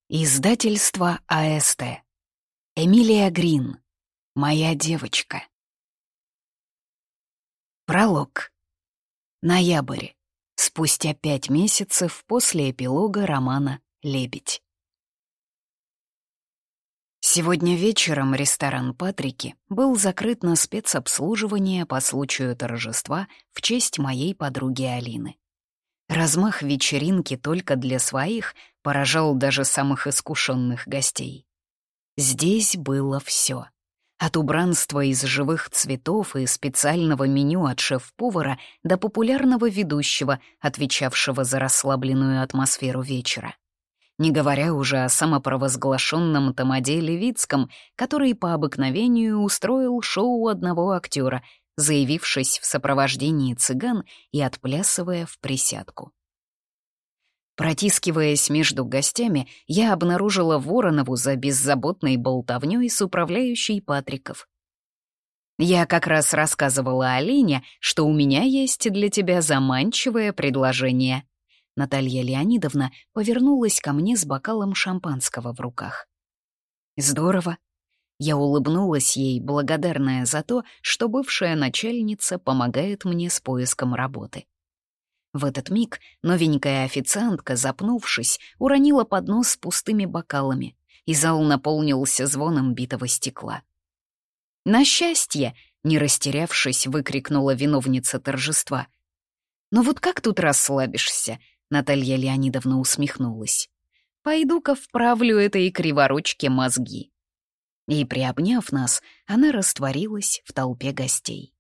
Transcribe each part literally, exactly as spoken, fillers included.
Издательство А Эс Тэ. Эмилия Грин. Моя девочка. Пролог. Ноябрь. Спустя пять месяцев после эпилога романа «Лебедь». Сегодня вечером ресторан «Патрики» был закрыт на спецобслуживание по случаю торжества в честь моей подруги Алины. Размах вечеринки только для своих поражал даже самых искушенных гостей. Здесь было все. От убранства из живых цветов и специального меню от шеф-повара до популярного ведущего, отвечавшего за расслабленную атмосферу вечера. Не говоря уже о самопровозглашенном Тамаде Левицком, который по обыкновению устроил шоу одного актера, заявившись в сопровождении цыган и отплясывая в присядку. Протискиваясь между гостями, я обнаружила Воронову за беззаботной болтовнёй с управляющей Патриков. «Я как раз рассказывала Алине, что у меня есть для тебя заманчивое предложение». Наталья Леонидовна повернулась ко мне с бокалом шампанского в руках. «Здорово». Я улыбнулась ей, благодарная за то, что бывшая начальница помогает мне с поиском работы. В этот миг новенькая официантка, запнувшись, уронила поднос с пустыми бокалами, и зал наполнился звоном битого стекла. «На счастье!» — не растерявшись, выкрикнула виновница торжества. «Ну вот как тут расслабишься?» — Наталья Леонидовна усмехнулась. «Пойду-ка вправлю этой криворучке мозги». И, приобняв нас, она растворилась в толпе гостей.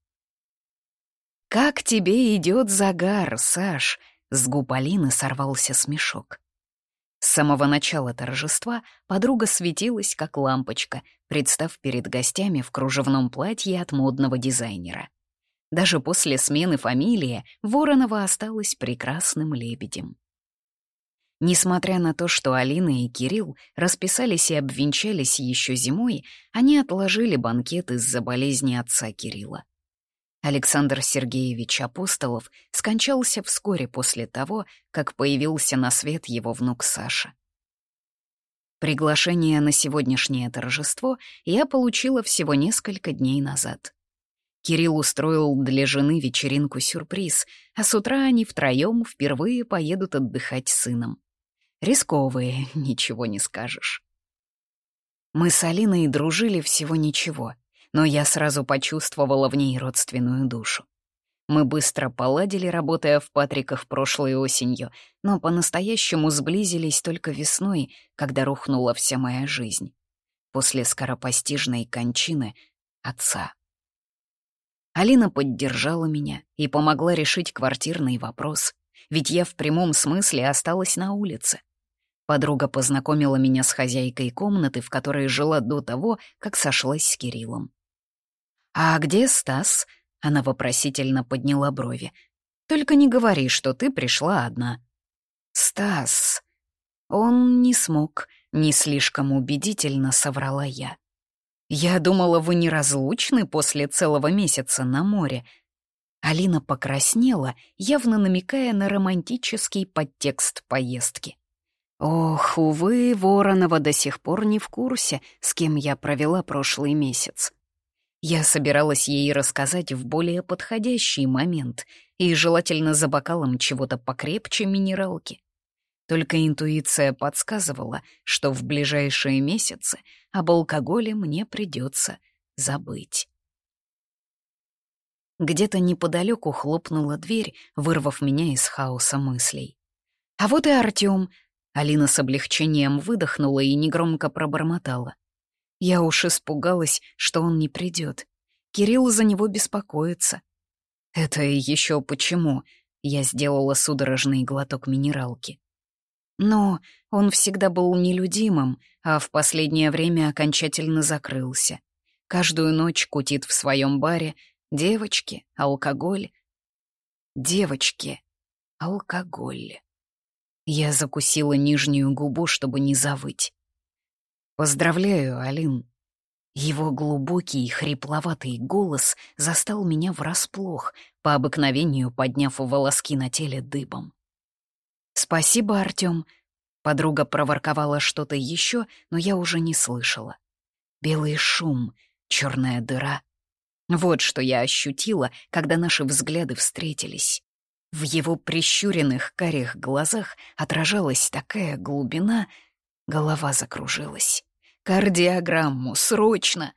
«Как тебе идет загар, Саш?» — с губ Алины сорвался смешок. С самого начала торжества подруга светилась, как лампочка, представ перед гостями в кружевном платье от модного дизайнера. Даже после смены фамилии Воронова осталась прекрасным лебедем. Несмотря на то, что Алина и Кирилл расписались и обвенчались еще зимой, они отложили банкет из-за болезни отца Кирилла. Александр Сергеевич Апостолов скончался вскоре после того, как появился на свет его внук Саша. Приглашение на сегодняшнее торжество я получила всего несколько дней назад. Кирилл устроил для жены вечеринку-сюрприз, а с утра они втроем впервые поедут отдыхать с сыном. Рисковые, ничего не скажешь. Мы с Алиной дружили всего ничего, но я сразу почувствовала в ней родственную душу. Мы быстро поладили, работая в Патриках прошлой осенью, но по-настоящему сблизились только весной, когда рухнула вся моя жизнь. После скоропостижной кончины отца. Алина поддержала меня и помогла решить квартирный вопрос, ведь я в прямом смысле осталась на улице. Подруга познакомила меня с хозяйкой комнаты, в которой жила до того, как сошлась с Кириллом. «А где Стас?» — она вопросительно подняла брови. «Только не говори, что ты пришла одна». «Стас...» Он не смог, не слишком убедительно соврала я. «Я думала, вы неразлучны после целого месяца на море». Алина покраснела, явно намекая на романтический подтекст поездки. Ох, увы, Воронова до сих пор не в курсе, с кем я провела прошлый месяц. Я собиралась ей рассказать в более подходящий момент и желательно за бокалом чего-то покрепче минералки. Только интуиция подсказывала, что в ближайшие месяцы об алкоголе мне придется забыть. Где-то неподалеку хлопнула дверь, вырвав меня из хаоса мыслей. «А вот и Артём!» Алина с облегчением выдохнула и негромко пробормотала. Я уж испугалась, что он не придет. Кирилл за него беспокоится. «Это еще почему?» Я сделала судорожный глоток минералки. Но он всегда был нелюдимым, а в последнее время окончательно закрылся. Каждую ночь кутит в своем баре. Девочки, алкоголь. Девочки, алкоголь. Я закусила нижнюю губу, чтобы не завыть. «Поздравляю, Алин». Его глубокий, хрипловатый голос застал меня врасплох, по обыкновению подняв волоски на теле дыбом. «Спасибо, Артём». Подруга проворковала что-то еще, но я уже не слышала. Белый шум, черная дыра. Вот что я ощутила, когда наши взгляды встретились. В его прищуренных карих глазах отражалась такая глубина, голова закружилась. «Кардиограмму, срочно!»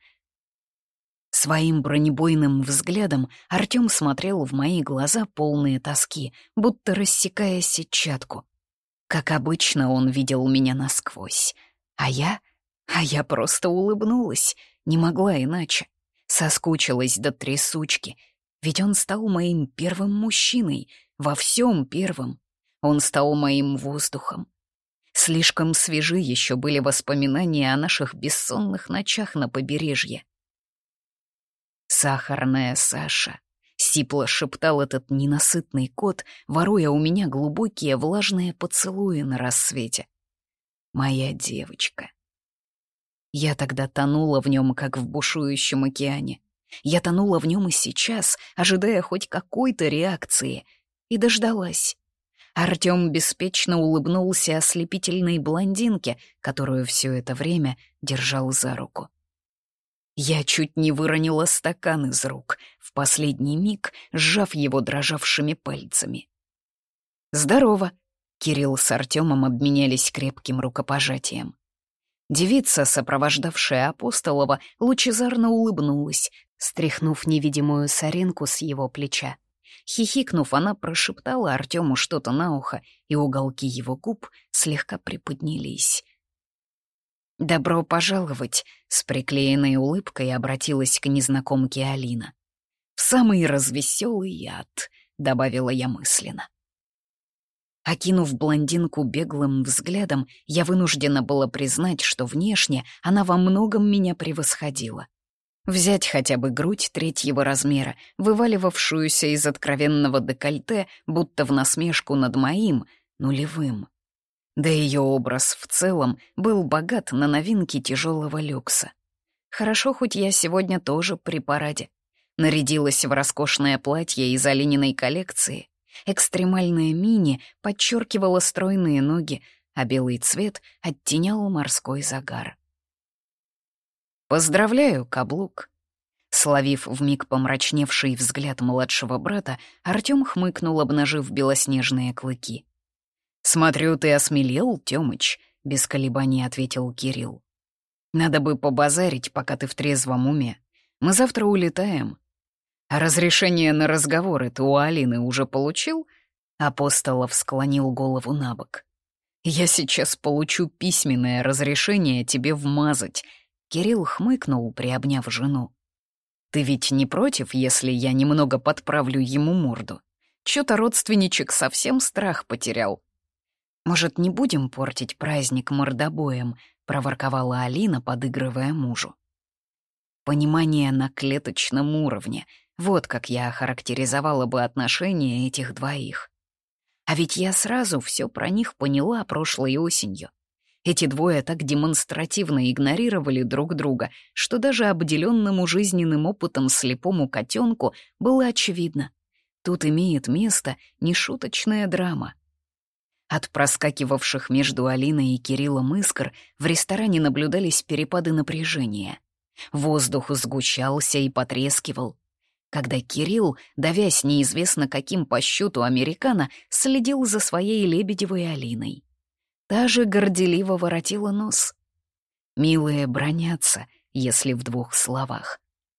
Своим бронебойным взглядом Артём смотрел в мои глаза, полные тоски, будто рассекая сетчатку. Как обычно, он видел меня насквозь. А я... А я просто улыбнулась, не могла иначе. Соскучилась до трясучки, ведь он стал моим первым мужчиной, во всем первым. Он стал моим воздухом. Слишком свежи еще были воспоминания о наших бессонных ночах на побережье. «Сахарная Саша», — сипло шептал этот ненасытный кот, воруя у меня глубокие влажные поцелуи на рассвете. «Моя девочка». Я тогда тонула в нем, как в бушующем океане. Я тонула в нем и сейчас, ожидая хоть какой-то реакции, и дождалась. Артём беспечно улыбнулся ослепительной блондинке, которую все это время держал за руку. Я чуть не выронила стакан из рук, в последний миг сжав его дрожавшими пальцами. «Здорово!» — Кирилл с Артёмом обменялись крепким рукопожатием. Девица, сопровождавшая Апостолова, лучезарно улыбнулась, стряхнув невидимую соринку с его плеча. Хихикнув, она прошептала Артёму что-то на ухо, и уголки его губ слегка приподнялись. «Добро пожаловать!» — с приклеенной улыбкой обратилась к незнакомке Алина. «В самый развеселый ад», — добавила я мысленно. Окинув блондинку беглым взглядом, я вынуждена была признать, что внешне она во многом меня превосходила. Взять хотя бы грудь третьего размера, вываливавшуюся из откровенного декольте, будто в насмешку над моим, нулевым. Да ее образ в целом был богат на новинки тяжелого люкса. Хорошо, хоть я сегодня тоже при параде. Нарядилась в роскошное платье из Алининой коллекции. Экстремальное мини подчеркивало стройные ноги, а белый цвет оттенял морской загар. «Поздравляю, каблук!» Словив вмиг помрачневший взгляд младшего брата, Артём хмыкнул, обнажив белоснежные клыки. «Смотрю, ты осмелел, Тёмыч», — без колебаний ответил Кирилл. «Надо бы побазарить, пока ты в трезвом уме. Мы завтра улетаем». «А разрешение на разговоры ты у Алины уже получил?» Апостолов склонил голову на бок. «Я сейчас получу письменное разрешение тебе вмазать», — Кирилл хмыкнул, приобняв жену. «Ты ведь не против, если я немного подправлю ему морду? Чё-то родственничек совсем страх потерял». «Может, не будем портить праздник мордобоем?» — проворковала Алина, подыгрывая мужу. Понимание на клеточном уровне — вот как я охарактеризовала бы отношения этих двоих. А ведь я сразу все про них поняла прошлой осенью. Эти двое так демонстративно игнорировали друг друга, что даже обделенному жизненным опытом слепому котенку было очевидно. Тут имеет место нешуточная драма. От проскакивавших между Алиной и Кириллом искр в ресторане наблюдались перепады напряжения. Воздух сгущался и потрескивал. Когда Кирилл, давясь неизвестно каким по счету американо, следил за своей Лебедевой Алиной. Та же горделиво воротила нос. Милые бранятся, если в двух словах.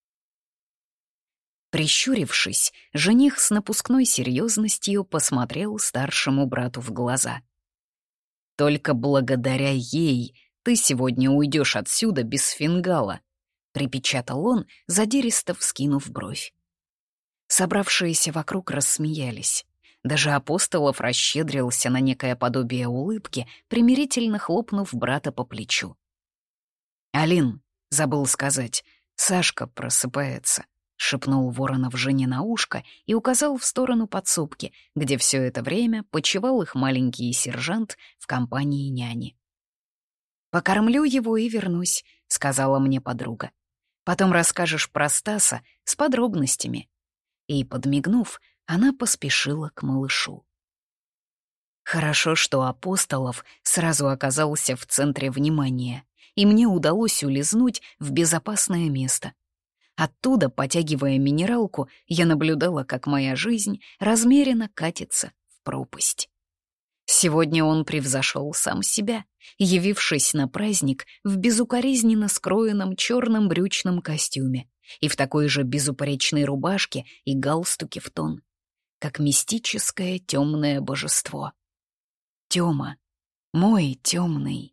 Прищурившись, жених с напускной серьезностью посмотрел старшему брату в глаза. «Только благодаря ей ты сегодня уйдешь отсюда без фингала», — припечатал он, задиристо вскинув бровь. Собравшиеся вокруг рассмеялись. Даже Апостолов расщедрился на некое подобие улыбки, примирительно хлопнув брата по плечу. «Алин, забыл сказать, Сашка просыпается», — шепнул Воронов жене на ушко и указал в сторону подсобки, где все это время почивал их маленький сержант в компании няни. «Покормлю его и вернусь», — сказала мне подруга. «Потом расскажешь про Стаса с подробностями». И, подмигнув, она поспешила к малышу. Хорошо, что Апостолов сразу оказался в центре внимания, и мне удалось улизнуть в безопасное место. Оттуда, потягивая минералку, я наблюдала, как моя жизнь размеренно катится в пропасть. Сегодня он превзошел сам себя, явившись на праздник в безукоризненно скроенном черном брючном костюме и в такой же безупречной рубашке и галстуке в тон, как мистическое темное божество. Тёма, мой темный.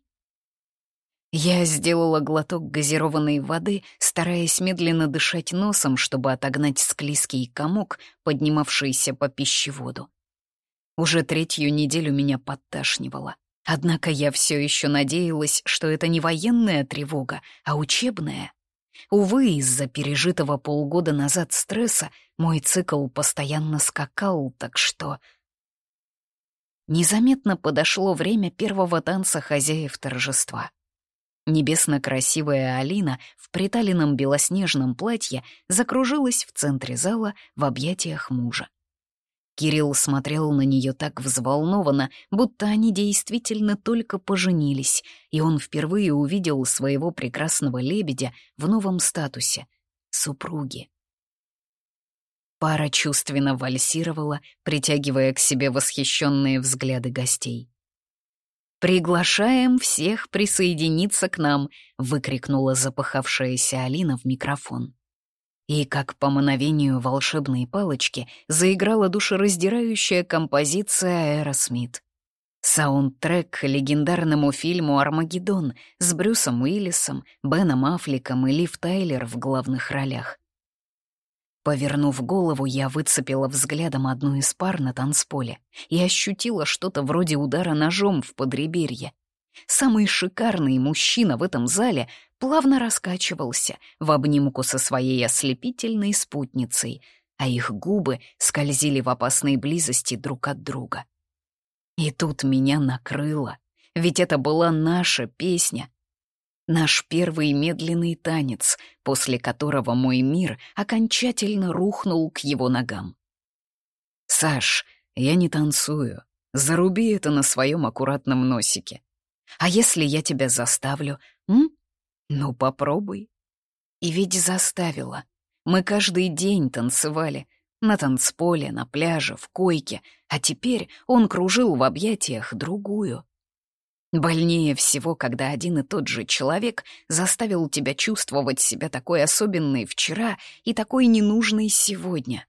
Я сделала глоток газированной воды, стараясь медленно дышать носом, чтобы отогнать склизкий комок, поднимавшийся по пищеводу. Уже третью неделю меня подташнивало. Однако я все еще надеялась, что это не военная тревога, а учебная. Увы, из-за пережитого полгода назад стресса мой цикл постоянно скакал, так что... Незаметно подошло время первого танца хозяев торжества. Небесно красивая Алина в приталенном белоснежном платье закружилась в центре зала в объятиях мужа. Кирилл смотрел на нее так взволнованно, будто они действительно только поженились, и он впервые увидел своего прекрасного лебедя в новом статусе — супруги. Пара чувственно вальсировала, притягивая к себе восхищенные взгляды гостей. «Приглашаем всех присоединиться к нам!» — выкрикнула запыхавшаяся Алина в микрофон. И, как по мановению волшебной палочки, заиграла душераздирающая композиция Аэросмит. Саундтрек к легендарному фильму «Армагеддон» с Брюсом Уиллисом, Беном Аффлеком и Лив Тайлер в главных ролях. Повернув голову, я выцепила взглядом одну из пар на танцполе и ощутила что-то вроде удара ножом в подреберье. Самый шикарный мужчина в этом зале плавно раскачивался в обнимку со своей ослепительной спутницей, а их губы скользили в опасной близости друг от друга. И тут меня накрыло, ведь это была наша песня. Наш первый медленный танец, после которого мой мир окончательно рухнул к его ногам. «Саш, я не танцую. Заруби это на своем аккуратном носике. А если я тебя заставлю, м? Ну, попробуй». И ведь заставила. Мы каждый день танцевали. На танцполе, на пляже, в койке. А теперь он кружил в объятиях другую. Больнее всего, когда один и тот же человек заставил тебя чувствовать себя такой особенной вчера и такой ненужной сегодня.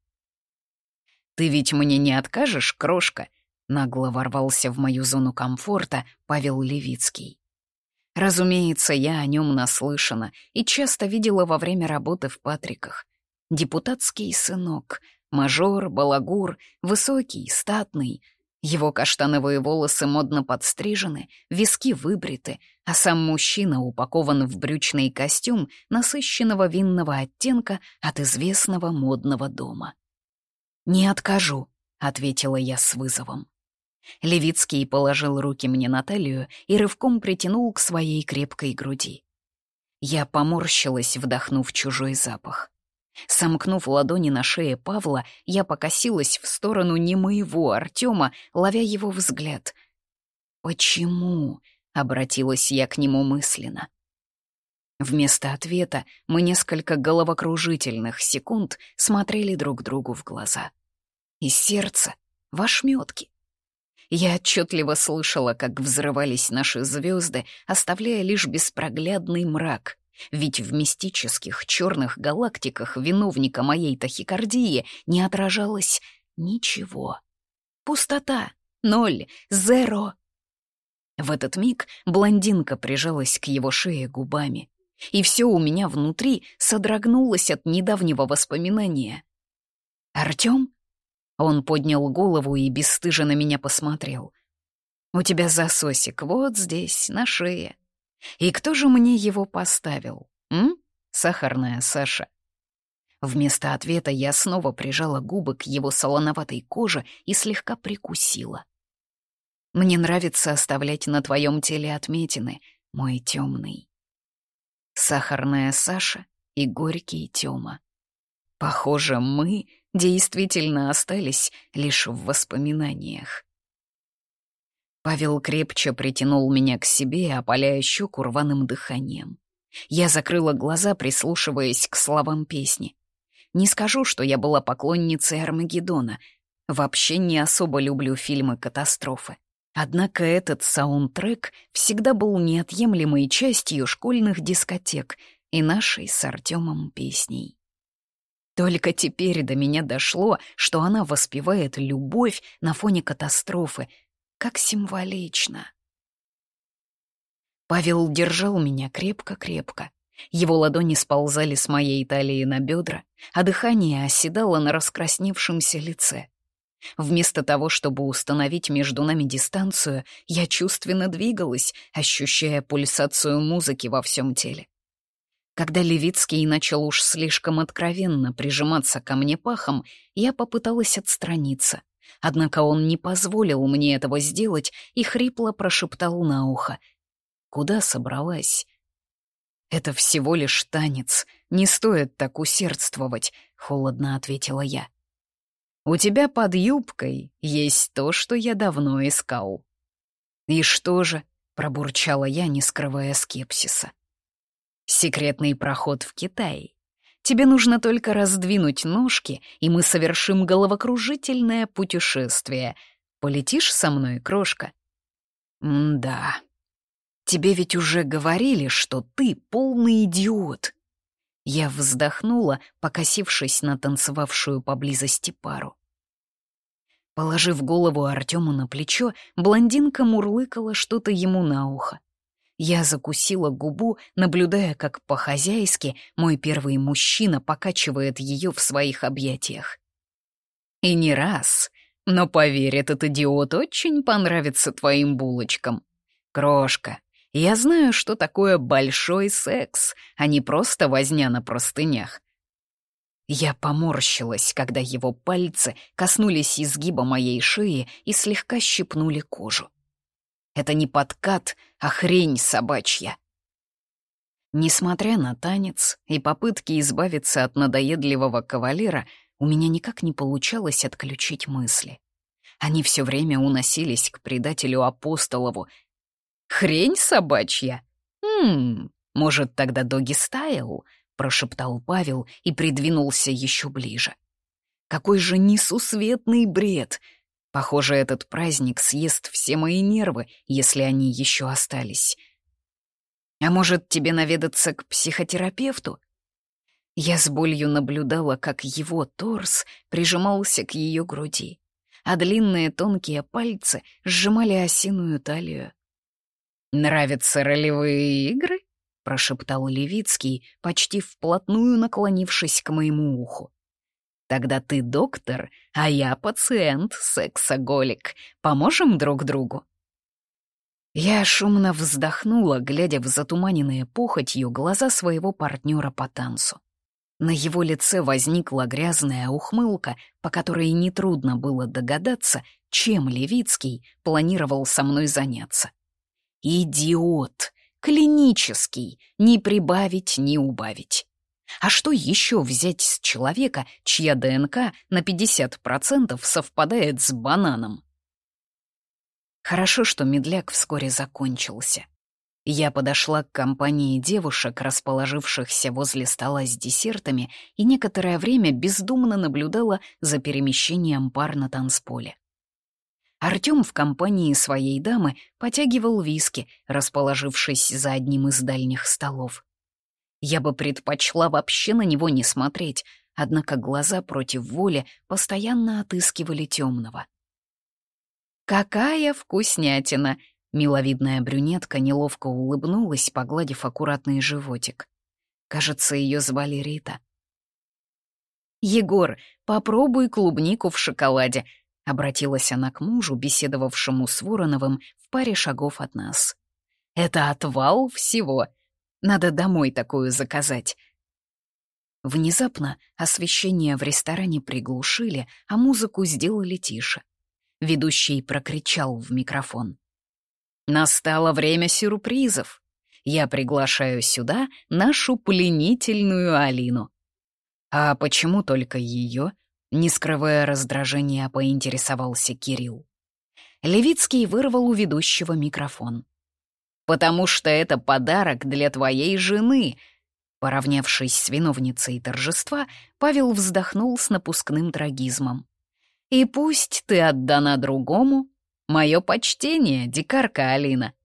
«Ты ведь мне не откажешь, крошка?» — нагло ворвался в мою зону комфорта Павел Левицкий. Разумеется, я о нем наслышана и часто видела во время работы в Патриках. Депутатский сынок, мажор, балагур, высокий, статный. Его каштановые волосы модно подстрижены, виски выбриты, а сам мужчина упакован в брючный костюм насыщенного винного оттенка от известного модного дома. «Не откажу», — ответила я с вызовом. Левицкий положил руки мне на талию и рывком притянул к своей крепкой груди. Я поморщилась, вдохнув чужой запах. Сомкнув ладони на шее Павла, я покосилась в сторону не моего Артема, ловя его взгляд. «Почему?» — обратилась я к нему мысленно. Вместо ответа мы несколько головокружительных секунд смотрели друг другу в глаза. И сердце в ошметке. Я отчетливо слышала, как взрывались наши звезды, оставляя лишь беспроглядный мрак. Ведь в мистических черных галактиках виновника моей тахикардии не отражалось ничего. Пустота, ноль, зеро. В этот миг блондинка прижалась к его шее губами, и все у меня внутри содрогнулось от недавнего воспоминания. «Артём?» Он поднял голову и бесстыжо на меня посмотрел. «У тебя засосик вот здесь, на шее. И кто же мне его поставил, м? Сахарная Саша?» Вместо ответа я снова прижала губы к его солоноватой коже и слегка прикусила. «Мне нравится оставлять на твоем теле отметины, мой темный». Сахарная Саша и горький Тёма. Похоже, мы действительно остались лишь в воспоминаниях. Павел крепче притянул меня к себе, опаляя щеку рваным дыханием. Я закрыла глаза, прислушиваясь к словам песни. Не скажу, что я была поклонницей Армагеддона. Вообще не особо люблю фильмы-катастрофы. Однако этот саундтрек всегда был неотъемлемой частью школьных дискотек и нашей с Артемом песней. Только теперь до меня дошло, что она воспевает любовь на фоне катастрофы. Как символично. Павел держал меня крепко-крепко. Его ладони сползали с моей талии на бедра, а дыхание оседало на раскрасневшемся лице. Вместо того, чтобы установить между нами дистанцию, я чувственно двигалась, ощущая пульсацию музыки во всем теле. Когда Левицкий начал уж слишком откровенно прижиматься ко мне пахом, я попыталась отстраниться. Однако он не позволил мне этого сделать и хрипло прошептал на ухо: «Куда собралась?» «Это всего лишь танец, не стоит так усердствовать», — холодно ответила я. «У тебя под юбкой есть то, что я давно искал». «И что же?» — пробурчала я, не скрывая скепсиса. «Секретный проход в Китай. Тебе нужно только раздвинуть ножки, и мы совершим головокружительное путешествие. Полетишь со мной, крошка?» «М-да. Тебе ведь уже говорили, что ты полный идиот». Я вздохнула, покосившись на танцевавшую поблизости пару. Положив голову Артему на плечо, блондинка мурлыкала что-то ему на ухо. Я закусила губу, наблюдая, как по-хозяйски мой первый мужчина покачивает ее в своих объятиях. «И не раз, но поверь, этот идиот очень понравится твоим булочкам. Крошка, я знаю, что такое большой секс, а не просто возня на простынях». Я поморщилась, когда его пальцы коснулись изгиба моей шеи и слегка щипнули кожу. Это не подкат, а хрень собачья. Несмотря на танец и попытки избавиться от надоедливого кавалера, у меня никак не получалось отключить мысли. Они все время уносились к предателю Апостолову. «Хрень собачья? Хм, может, тогда доги-стайл?» — прошептал Павел и придвинулся еще ближе. «Какой же несусветный бред! Похоже, этот праздник съест все мои нервы, если они еще остались. А может, тебе наведаться к психотерапевту?» Я с болью наблюдала, как его торс прижимался к ее груди, а длинные тонкие пальцы сжимали осиную талию. «Нравятся ролевые игры?» — прошептал Левицкий, почти вплотную наклонившись к моему уху. «Тогда ты доктор, а я пациент, сексоголик. Поможем друг другу?» Я шумно вздохнула, глядя в затуманенные похотью глаза своего партнера по танцу. На его лице возникла грязная ухмылка, по которой нетрудно было догадаться, чем Левицкий планировал со мной заняться. Идиот! Клинический! Ни прибавить, ни убавить. А что еще взять с человека, чья ДНК на пятьдесят процентов совпадает с бананом? Хорошо, что медляк вскоре закончился. Я подошла к компании девушек, расположившихся возле стола с десертами, и некоторое время бездумно наблюдала за перемещением пар на танцполе. Артём в компании своей дамы потягивал виски, расположившись за одним из дальних столов. Я бы предпочла вообще на него не смотреть, однако глаза против воли постоянно отыскивали темного. «Какая вкуснятина!» — миловидная брюнетка неловко улыбнулась, погладив аккуратный животик. Кажется, ее звали Рита. «Егор, попробуй клубнику в шоколаде», — обратилась она к мужу, беседовавшему с Вороновым в паре шагов от нас. «Это отвал всего. Надо домой такую заказать». Внезапно освещение в ресторане приглушили, а музыку сделали тише. Ведущий прокричал в микрофон: «Настало время сюрпризов. Я приглашаю сюда нашу пленительную Алину». «А почему только ее?» — не скрывая раздражения, поинтересовался Кирилл. Левицкий вырвал у ведущего микрофон. «Потому что это подарок для твоей жены!» Поравнявшись с виновницей торжества, Павел вздохнул с напускным трагизмом. «И пусть ты отдана другому, мое почтение, дикарка Алина!»